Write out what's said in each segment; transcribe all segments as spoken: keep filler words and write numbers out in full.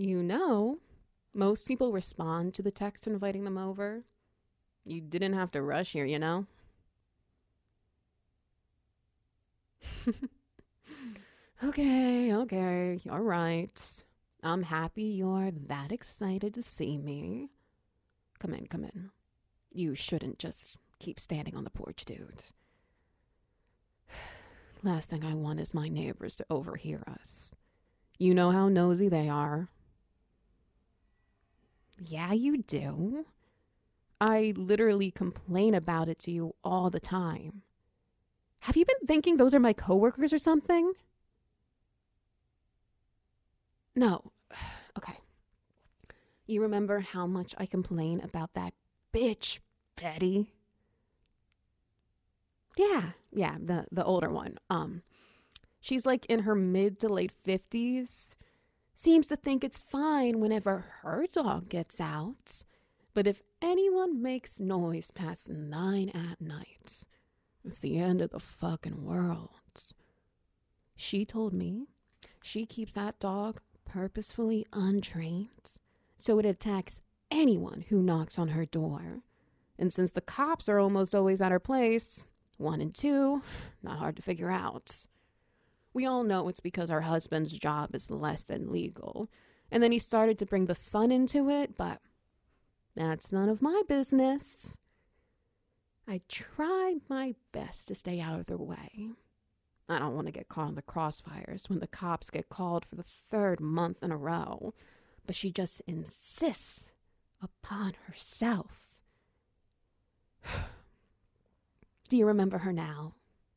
You know, most people respond to the text inviting them over. You didn't have to rush here, you know? Okay, okay, all right. I'm happy you're that excited to see me. Come in, come in. You shouldn't just keep standing on the porch, dude. Last thing I want is my neighbors to overhear us. You know how nosy they are. Yeah, you do. I literally complain about it to you all the time. Have you been thinking those are my coworkers or something? No. Okay. You remember how much I complain about that bitch, Betty? Yeah, yeah, the, the older one. Um, she's like in her mid to late fifties. Seems to think it's fine whenever her dog gets out. But if anyone makes noise past nine at night, it's the end of the fucking world. She told me she keeps that dog purposefully untrained so it attacks anyone who knocks on her door. And since the cops are almost always at her place, one and two, not hard to figure out. We all know it's because her husband's job is less than legal. And then he started to bring the son into it, but that's none of my business. I try my best to stay out of their way. I don't want to get caught in the crossfires when the cops get called for the third month in a row. But she just insists upon herself. Do you remember her now?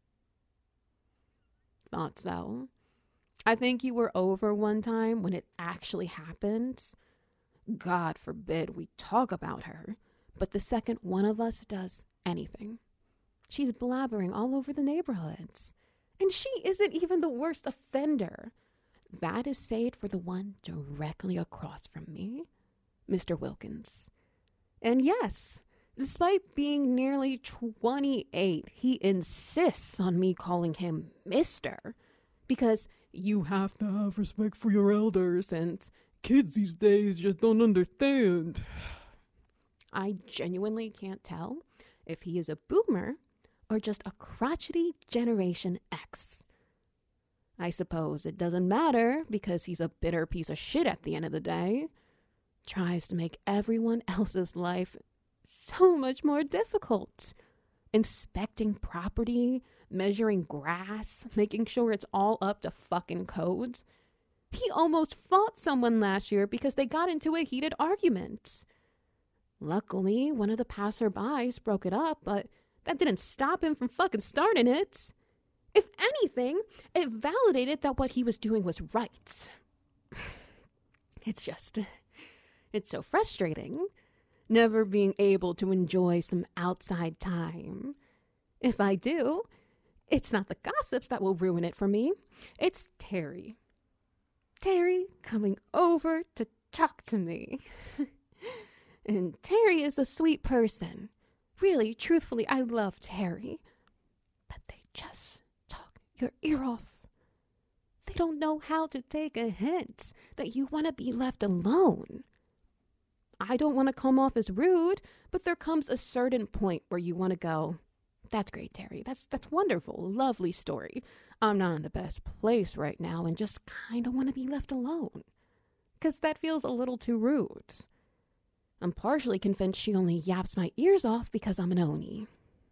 Thought so. I think you were over one time when it actually happened. God forbid we talk about her, but the second one of us does anything, she's blabbering all over the neighborhoods. And she isn't even the worst offender. That is saved for the one directly across from me, Mister Wilkins. And yes, despite being nearly twenty-eight, he insists on me calling him Mister Because you have to have respect for your elders and kids these days just don't understand. I genuinely can't tell if he is a boomer or just a crotchety Generation X. I suppose it doesn't matter because he's a bitter piece of shit at the end of the day. Tries to make everyone else's life so much more difficult. Inspecting property, measuring grass, making sure it's all up to fucking codes. He almost fought someone last year because they got into a heated argument. Luckily, one of the passerbys broke it up, but that didn't stop him from fucking starting it. If anything, it validated that what he was doing was right. It's just, it's so frustrating, never being able to enjoy some outside time. If I do, it's not the gossips that will ruin it for me. It's Terry. Terry coming over to talk to me. And Terry is a sweet person. Really, truthfully, I love Terry. But they just talk your ear off. They don't know how to take a hint that you want to be left alone. I don't want to come off as rude, but there comes a certain point where you want to go, that's great, Terry. That's that's wonderful. Lovely story. I'm not in the best place right now and just kind of want to be left alone. Because that feels a little too rude. I'm partially convinced she only yaps my ears off because I'm an Oni.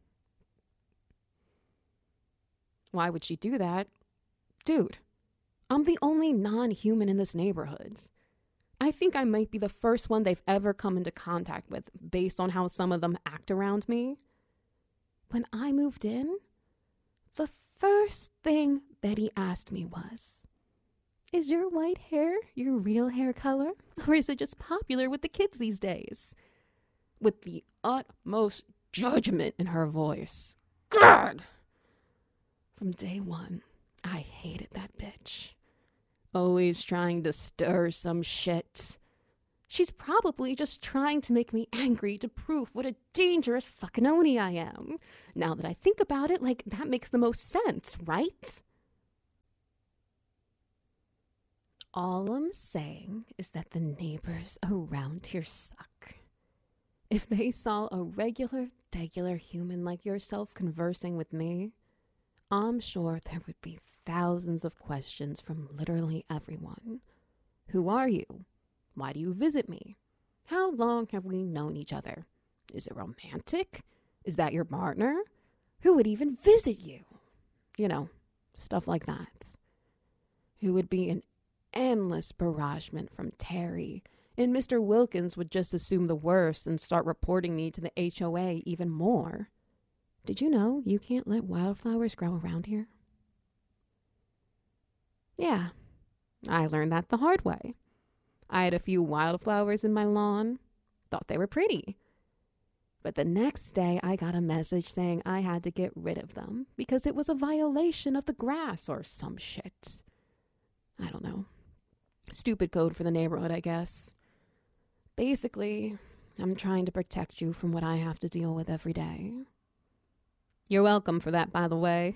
Why would she do that? Dude, I'm the only non-human in this neighborhood. I think I might be the first one they've ever come into contact with based on how some of them act around me. When I moved in, the first thing Betty asked me was, is your white hair your real hair color? Or is it just popular with the kids these days? With the utmost judgment in her voice. God! From day one, I hated that bitch. Always trying to stir some shit. She's probably just trying to make me angry to prove what a dangerous fucking Oni I am. Now that I think about it, like, that makes the most sense, right? All I'm saying is that the neighbors around here suck. If they saw a regular, degular human like yourself conversing with me, I'm sure there would be thousands of questions from literally everyone. Who are you? Why do you visit me? How long have we known each other? Is it romantic? Is that your partner? Who would even visit you? You know, stuff like that. It would be an endless barragement from Terry, and Mister Wilkins would just assume the worst and start reporting me to the H O A even more. Did you know you can't let wildflowers grow around here? Yeah, I learned that the hard way. I had a few wildflowers in my lawn, thought they were pretty. But the next day I got a message saying I had to get rid of them because it was a violation of the grass or some shit. I don't know. Stupid code for the neighborhood, I guess. Basically, I'm trying to protect you from what I have to deal with every day. You're welcome for that, by the way.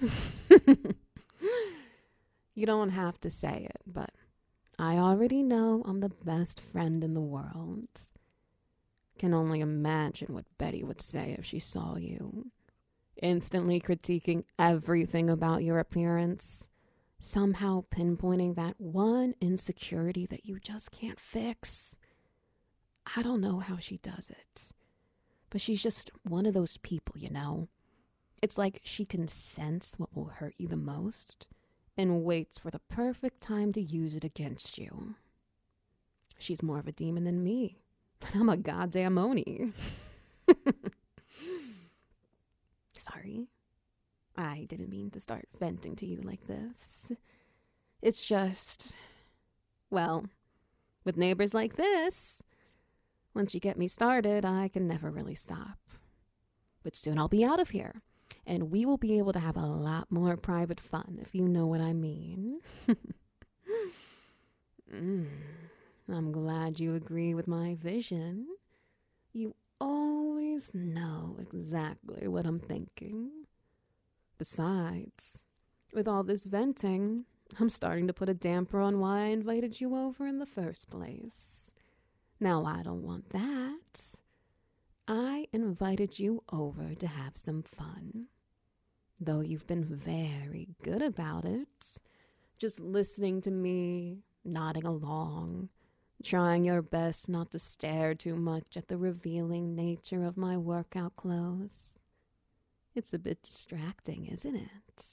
You don't have to say it, but I already know I'm the best friend in the world. Can only imagine what Betty would say if she saw you. Instantly critiquing everything about your appearance. Somehow pinpointing that one insecurity that you just can't fix. I don't know how she does it. But she's just one of those people, you know. It's like she can sense what will hurt you the most and waits for the perfect time to use it against you. She's more of a demon than me. I'm a goddamn Oni. Sorry. I didn't mean to start venting to you like this. It's just, well, with neighbors like this, once you get me started, I can never really stop. But soon I'll be out of here, and we will be able to have a lot more private fun, if you know what I mean. mm, I'm glad you agree with my vision. You always know exactly what I'm thinking. Besides, with all this venting, I'm starting to put a damper on why I invited you over in the first place. Now, I don't want that. I invited you over to have some fun. Though you've been very good about it. Just listening to me, nodding along, trying your best not to stare too much at the revealing nature of my workout clothes. It's a bit distracting, isn't it?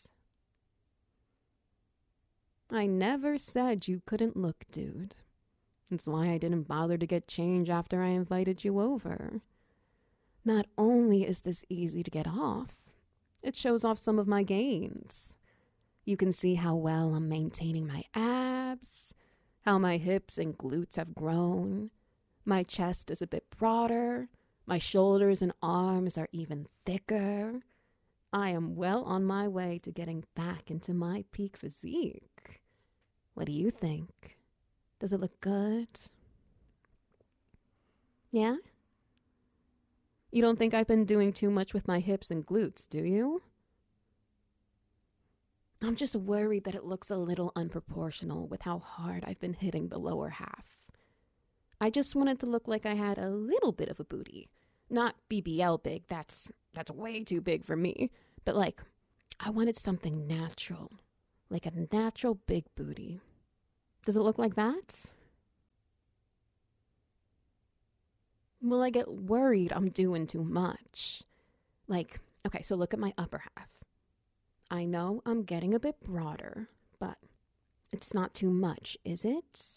I never said you couldn't look, dude. That's why I didn't bother to get change after I invited you over. Not only is this easy to get off, it shows off some of my gains. You can see how well I'm maintaining my abs, how my hips and glutes have grown. My chest is a bit broader. My shoulders and arms are even thicker. I am well on my way to getting back into my peak physique. What do you think? Does it look good? Yeah? You don't think I've been doing too much with my hips and glutes, do you? I'm just worried that it looks a little unproportional with how hard I've been hitting the lower half. I just wanted to look like I had a little bit of a booty. Not B B L big, that's that's way too big for me. But like, I wanted something natural. Like a natural big booty. Does it look like that? Well, I get worried I'm doing too much. Like, okay, so look at my upper half. I know I'm getting a bit broader, but it's not too much, is it?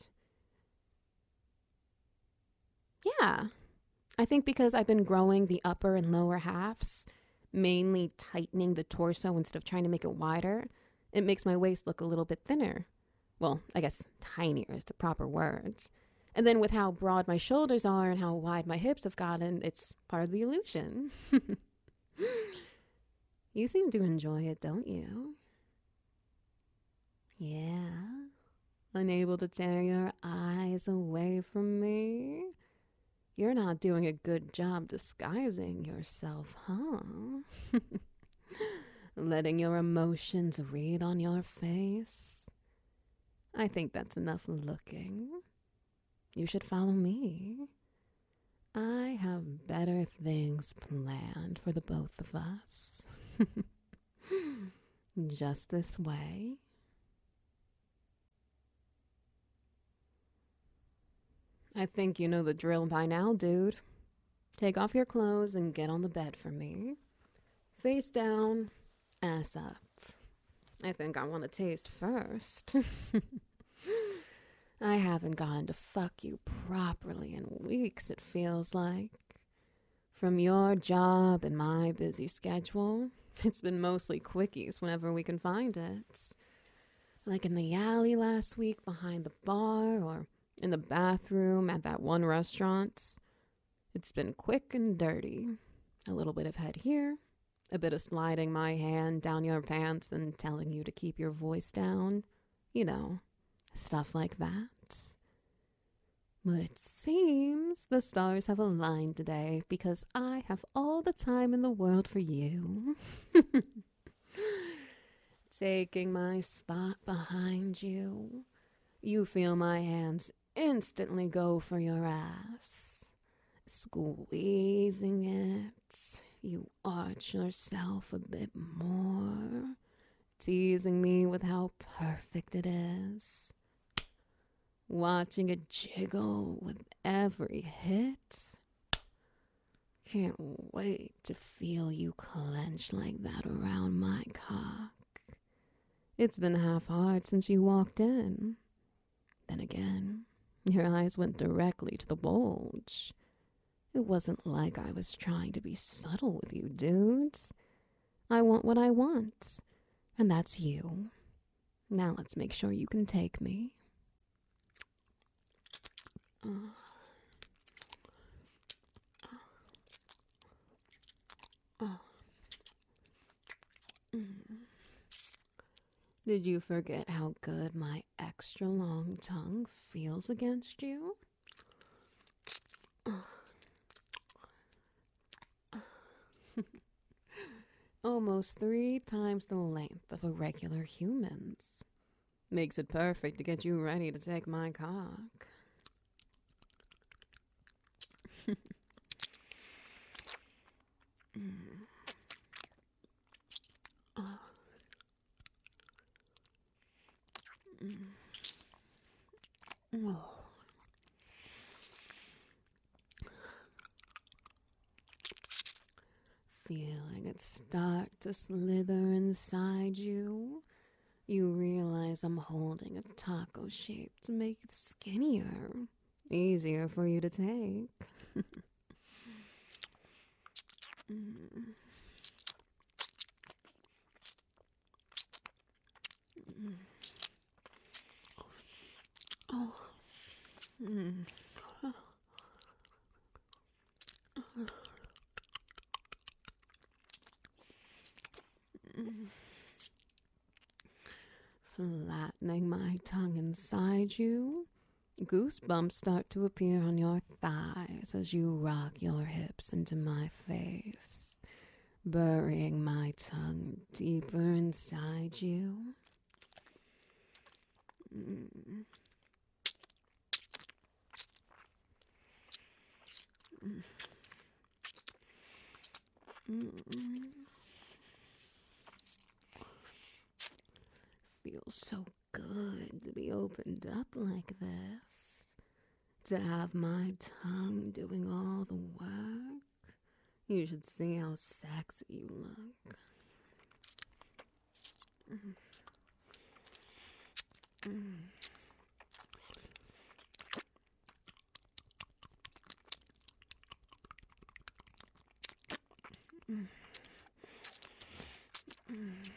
Yeah. I think because I've been growing the upper and lower halves, mainly tightening the torso instead of trying to make it wider, it makes my waist look a little bit thinner. Well, I guess tinier is the proper words. And then with how broad my shoulders are and how wide my hips have gotten, it's part of the illusion. You seem to enjoy it, don't you? Yeah. Unable to tear your eyes away from me? You're not doing a good job disguising yourself, huh? Letting your emotions read on your face? I think that's enough looking. You should follow me. I have better things planned for the both of us. Just this way. I think you know the drill by now, dude. Take off your clothes and get on the bed for me. Face down, ass up. I think I want to taste first. I haven't gotten to fuck you properly in weeks, it feels like. From your job and my busy schedule, it's been mostly quickies whenever we can find it. Like in the alley last week behind the bar, or in the bathroom at that one restaurant. It's been quick and dirty. A little bit of head here, a bit of sliding my hand down your pants and telling you to keep your voice down. You know, stuff like that. But it seems the stars have aligned today because I have all the time in the world for you. Taking my spot behind you, you feel my hands instantly go for your ass. Squeezing it, you arch yourself a bit more, teasing me with how perfect it is. Watching it jiggle with every hit. Can't wait to feel you clench like that around my cock. It's been half hard since you walked in. Then again, your eyes went directly to the bulge. It wasn't like I was trying to be subtle with you, dudes. I want what I want, and that's you. Now let's make sure you can take me. Uh, uh, uh, mm. Did you forget how good my extra long tongue feels against you? Uh. Almost three times the length of a regular human's. Makes it perfect to get you ready to take my cock. mm. Oh. Mm. Oh. Feeling it start to slither inside you, you realize I'm holding a taco shape to make it skinnier, easier for you to take. mm. Mm. Oh. Mm. Oh. Oh. Flattening my tongue inside you, goosebumps start to appear on your thighs as you rock your hips into my face, burying my tongue deeper inside you. Mm. Mm. Mm. Feels so good to be opened up like this. To have my tongue doing all the work. You should see how sexy you look. Mm. Mm. Mm. Mm.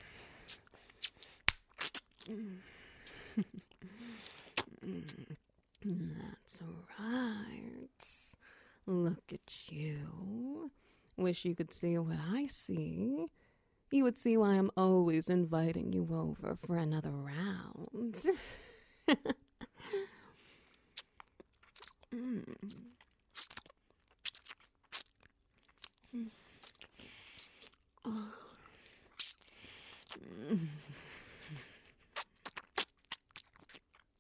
Mm. That's right. Look at you. Wish you could see what I see. You would see why I'm always inviting you over for another round. mm. Mm. Oh. Mm.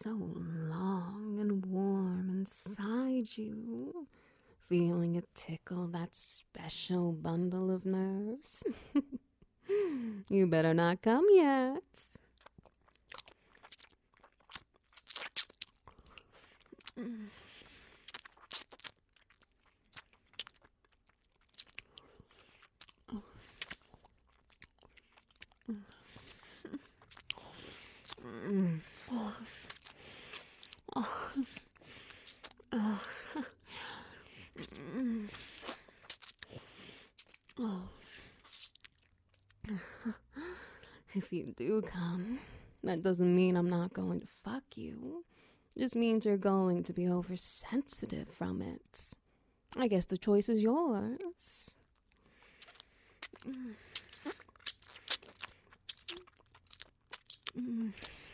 so long and warm inside you, feeling it tickle that special bundle of nerves. You better not come yet. Mm. Oh. Oh. Oh. Mm. Oh. If you do come, that doesn't mean I'm not going to fuck you. Just means you're going to be oversensitive from it. I guess the choice is yours. Mm. Mm.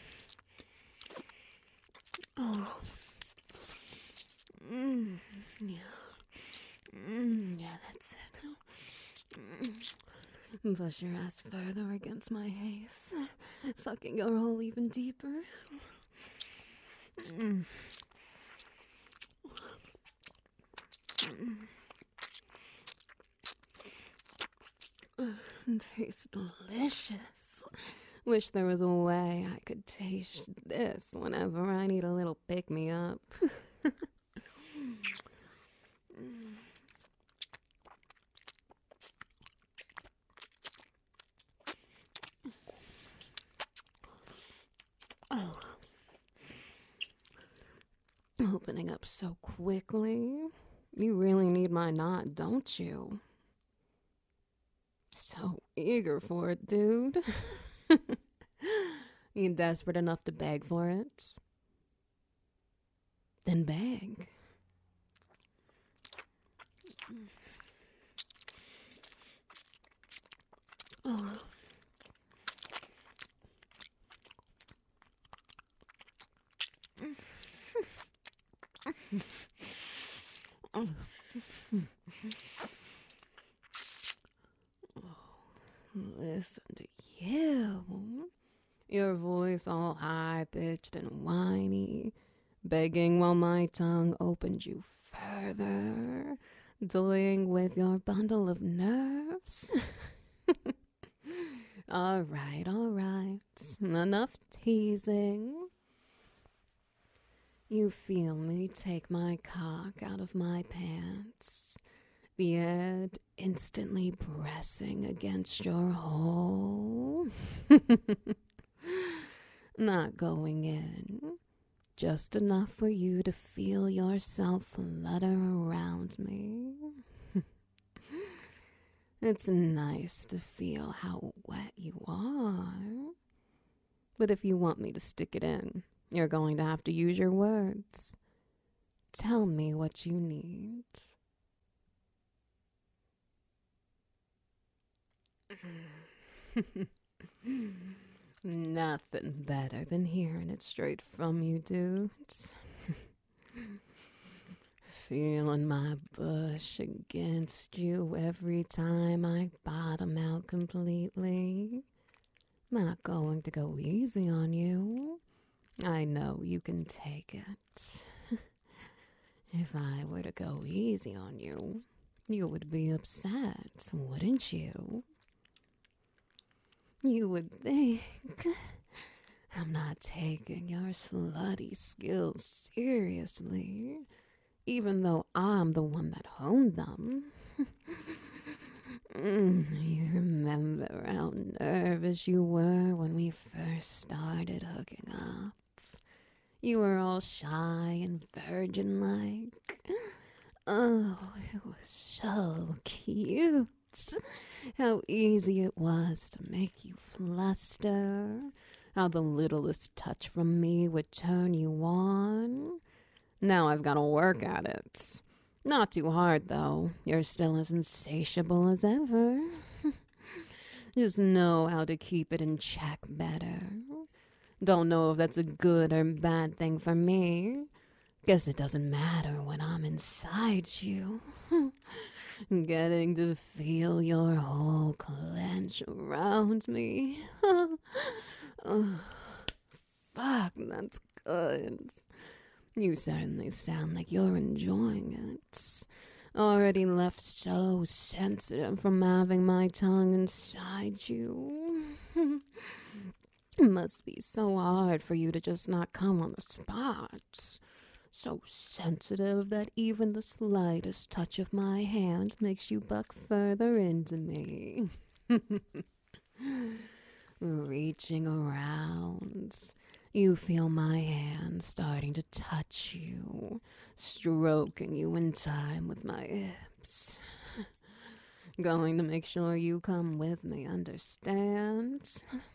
Oh. Mm. Yeah. Mm. Yeah, that's it. Mm. Push your ass further against my face, fucking your hole even deeper. Mm. Mm. Tastes delicious. Wish there was a way I could taste this whenever I need a little pick-me-up. Oh. Opening up so quickly. You really need my knot, don't you? So eager for it, dude. You desperate enough to beg for it? Then beg. Oh. Oh. Listen to you. Your voice all high-pitched and whiny, begging while my tongue opened you further, toying with your bundle of nerves. All right, all right. Enough teasing. You feel me take my cock out of my pants, the head instantly pressing against your hole. Not going in, just enough for you to feel yourself flutter around me. It's nice to feel how wet you are. But if you want me to stick it in, you're going to have to use your words. Tell me what you need. Nothing better than hearing it straight from you, dudes. Feeling my bush against you every time I bottom out completely. Not going to go easy on you. I know you can take it. If I were to go easy on you, you would be upset, wouldn't you? You would think I'm not taking your slutty skills seriously, even though I'm the one that honed them. Mm, you remember how nervous you were when we first started hooking up? You were all shy and virgin-like. Oh, it was so cute. How easy it was to make you fluster. How the littlest touch from me would turn you on. Now I've got to work at it. Not too hard, though. You're still as insatiable as ever. Just know how to keep it in check better. Don't know if that's a good or bad thing for me. Guess it doesn't matter when I'm inside you. Getting to feel your whole clench around me. Oh, fuck, that's good. You certainly sound like you're enjoying it. Already left so sensitive from having my tongue inside you. It must be so hard for you to just not come on the spot. So sensitive that even the slightest touch of my hand makes you buck further into me. Reaching around, you feel my hand starting to touch you, stroking you in time with my hips. Going to make sure you come with me, understand?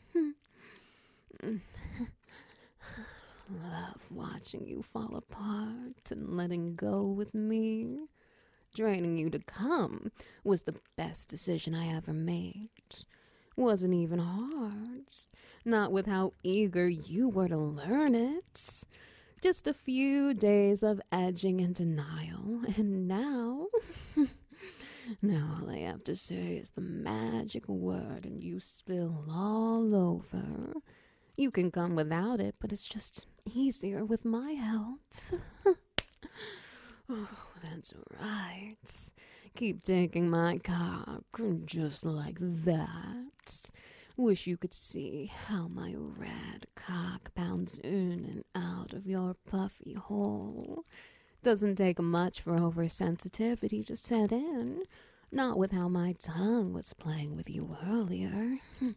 Love watching you fall apart and letting go with me. Draining you to come was the best decision I ever made. Wasn't even hard. Not with how eager you were to learn it. Just a few days of edging and denial, and now... now all I have to say is the magic word and you spill all over. You can come without it, but it's just easier with my help. Oh, that's right. Keep taking my cock, just like that. Wish you could see how my red cock pounds in and out of your puffy hole. Doesn't take much for oversensitivity to set in. Not with how my tongue was playing with you earlier.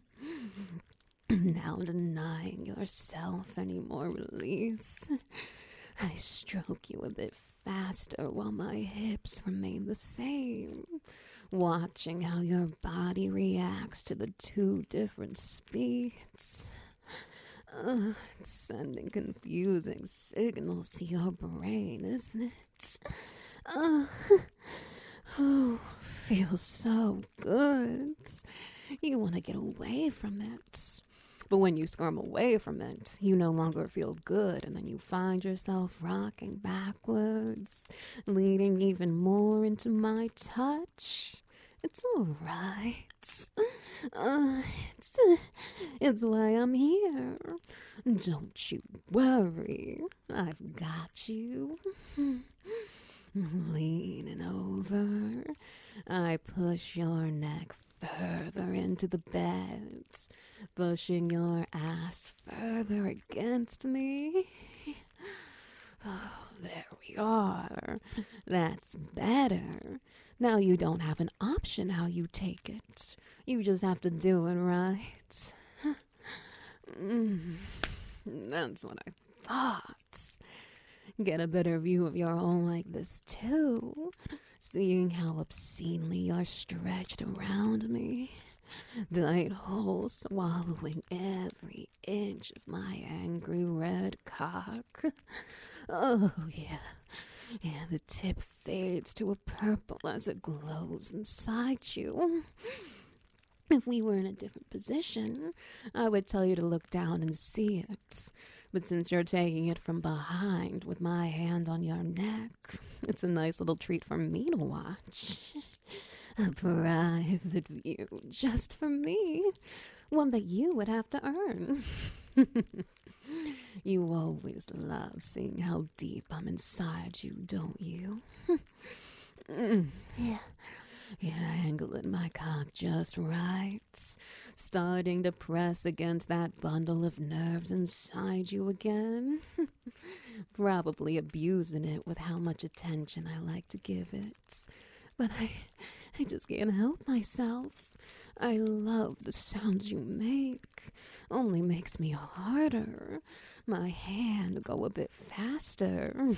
Now denying yourself any more release. I stroke you a bit faster while my hips remain the same, watching how your body reacts to the two different speeds. Uh, it's sending confusing signals to your brain, isn't it? Uh, oh, feels so good. You want to get away from it. But when you squirm away from it, you no longer feel good, and then you find yourself rocking backwards, leaning even more into my touch. It's all right. Uh, it's, uh, it's why I'm here. Don't you worry. I've got you. Leaning over, I push your neck further into the bed, pushing your ass further against me. Oh, there we are. That's better. Now you don't have an option how you take it. You just have to do it right. Mm, that's what I thought. Get a better view of your home like this, too. Seeing how obscenely you're stretched around me. Tight hole swallowing every inch of my angry red cock. Oh, yeah. Yeah, the tip fades to a purple as it glows inside you. If we were in a different position, I would tell you to look down and see it. But since you're taking it from behind with my hand on your neck, it's a nice little treat for me to watch. A private view just for me. One that you would have to earn. You always love seeing how deep I'm inside you, don't you? mm, yeah. Yeah, angling my cock just right. Starting to press against that bundle of nerves inside you again. Probably abusing it with how much attention I like to give it. But I, I just can't help myself. I love the sounds you make. Only makes me harder. My hand go a bit faster.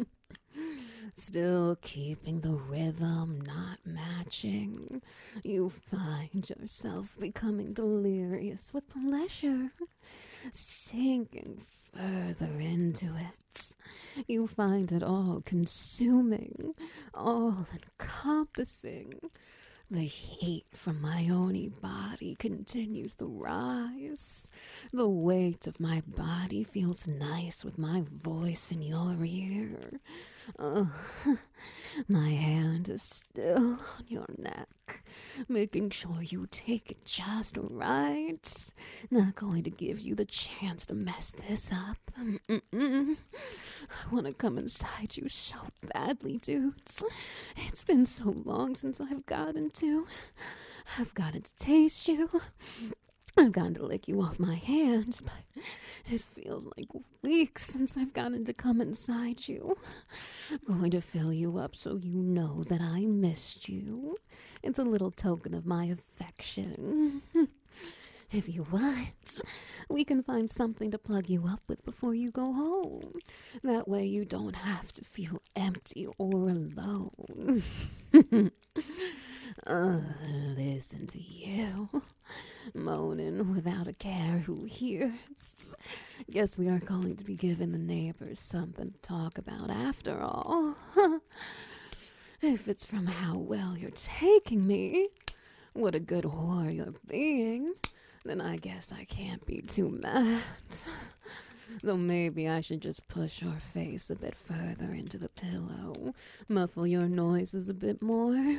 Still keeping the rhythm not matching, you find yourself becoming delirious with pleasure, sinking further into it. You find it all consuming, all encompassing. The heat from my own body continues to rise. The weight of my body feels nice with my voice in your ear. Oh, my hand is still on your neck, making sure you take it just right. Not going to give you the chance to mess this up. Mm-mm-mm. I want to come inside you so badly, dudes. It's been so long since I've gotten to. I've gotten to taste you. I've gotten to lick you off my hands, but it feels like weeks since I've gotten to come inside you. I'm going to fill you up so you know that I missed you. It's a little token of my affection. If you want, we can find something to plug you up with before you go home. That way you don't have to feel empty or alone. uh, listen to you, moaning without a care who hears. Guess we are going to be giving the neighbors something to talk about after all. If it's from how well you're taking me, what a good whore you're being, then I guess I can't be too mad. Though maybe I should just push your face a bit further into the pillow, muffle your noises a bit more.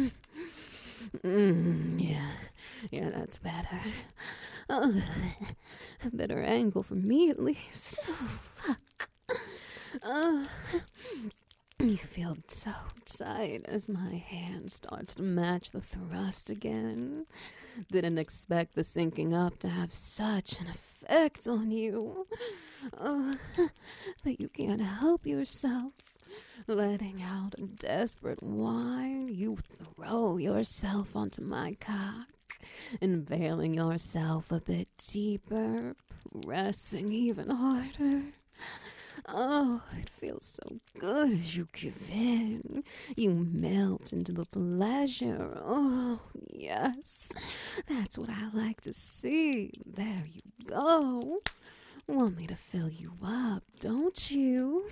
Mm, yeah, yeah, that's better. Oh, a better angle for me, at least. Oh, fuck. Uh, you feel so tight as my hand starts to match the thrust again. Didn't expect the sinking up to have such an effect on you. Oh, but you can't help yourself. Letting out a desperate whine, you throw yourself onto my cock, unveiling yourself a bit deeper, pressing even harder. Oh, it feels so good as you give in. You melt into the pleasure. Oh, yes. That's what I like to see. There you go. Want me to fill you up, don't you?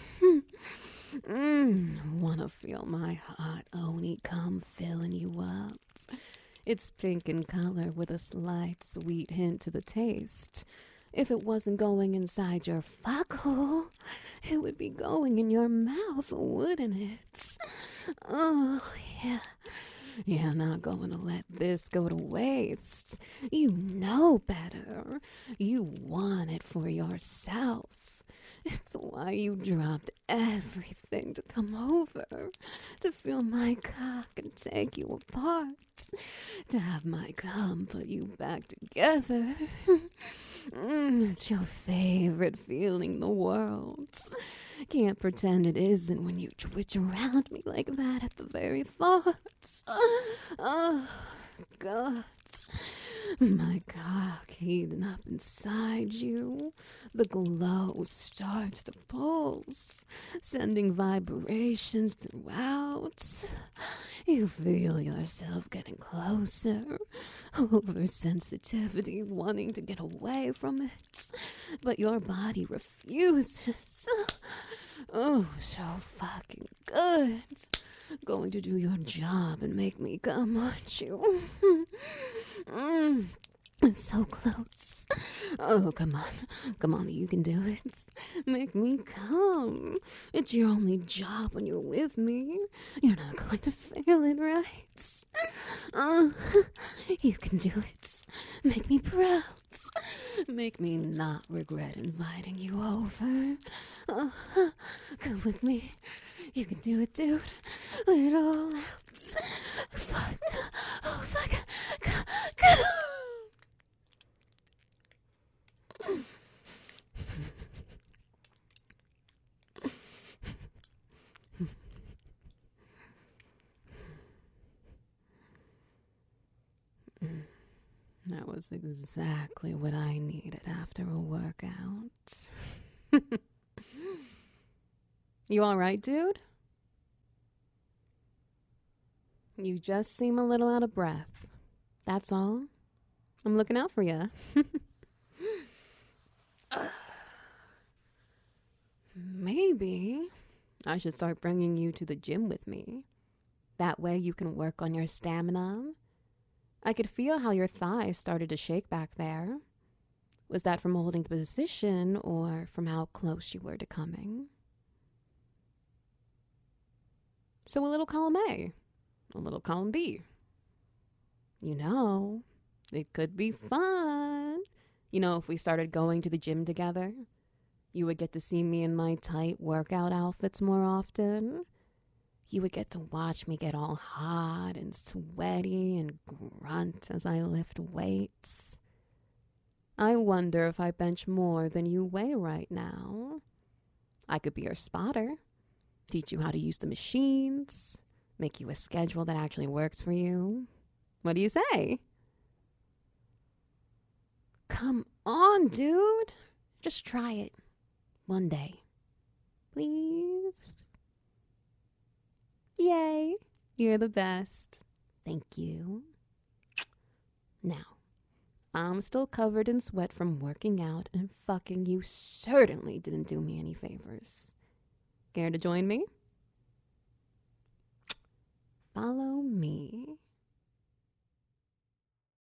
mm, wanna feel my hot oni cum filling you up? It's pink in color with a slight sweet hint to the taste. If it wasn't going inside your fuckhole, it would be going in your mouth, wouldn't it? Oh, yeah. You're not going to let this go to waste. You know better. You want it for yourself. It's why you dropped everything to come over, to feel my cock and take you apart, to have my cum put you back together. Mm, it's your favorite feeling in the world. Can't pretend it isn't when you twitch around me like that at the very thought. Oh, God. My cock heating up inside you. The glow starts to pulse, sending vibrations throughout. You feel yourself getting closer, oversensitivity wanting to get away from it, but your body refuses. Oh, so fucking good. Going to do your job and make me come, aren't you? mm. It's so close. Oh, come on. Come on, you can do it. Make me come. It's your only job when you're with me. You're not going to fail it, right? Uh, you can do it. Make me proud. Make me not regret inviting you over. Uh, come with me. You can do it, dude. Let it all out. Fuck. Oh, fuck. Come. Come. That was exactly what I needed after a workout. You all right, dude? You just seem a little out of breath. That's all. I'm looking out for you. Maybe I should start bringing you to the gym with me. That way you can work on your stamina. I could feel how your thighs started to shake back there. Was that from holding the position or from how close you were to coming? So a little column A, a little column B. You know, it could be fun. You know, if we started going to the gym together, you would get to see me in my tight workout outfits more often. You would get to watch me get all hot and sweaty and grunt as I lift weights. I wonder if I bench more than you weigh right now. I could be your spotter, teach you how to use the machines, make you a schedule that actually works for you. What do you say? Come on, dude. Just try it. One day. Please. Yay. You're the best. Thank you. Now, I'm still covered in sweat from working out, and fucking you certainly didn't do me any favors. Care to join me?